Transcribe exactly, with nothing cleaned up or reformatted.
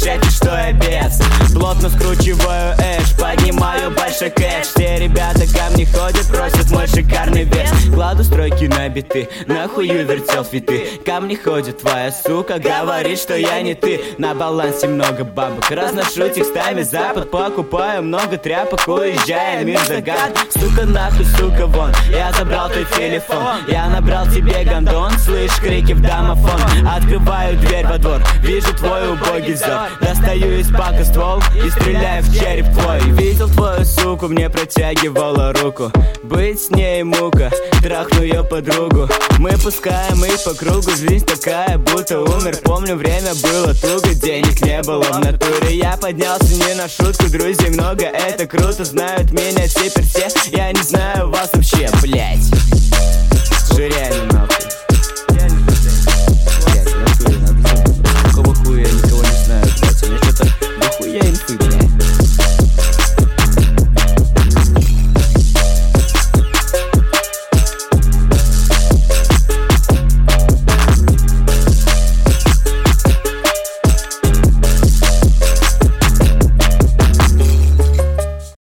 шефе, что я бес. Плотно скручиваю эш, поднимаю большой кэш. Все ребята ко мне ходят, просят мой шикарный вес. Кладу стройки на биты, нахую вертел фиты. Ко мне ходит твоя сука, говорит, что я не ты. На балансе много бабок, разношу текстами запад. Покупаю много тряпок, уезжая, мир загадок. Сука нахуй, сука вон, я забрал твой телефон. Я набрал тебе гондон, слышь крики в домофон. Открываю дверь во двор, вижу твой убогий зов. Достаю из пака ствол и стреляю в череп твой. Видел твою суку, мне протягивала руку. Быть с ней мука, трахну ее подругу. Мы пускаем их по кругу, жизнь такая, будто умер. Помню, время было туго, денег не было в натуре. Я поднялся не на шутку, друзей много, это круто. Знают меня теперь все, я не знаю вас вообще, блять.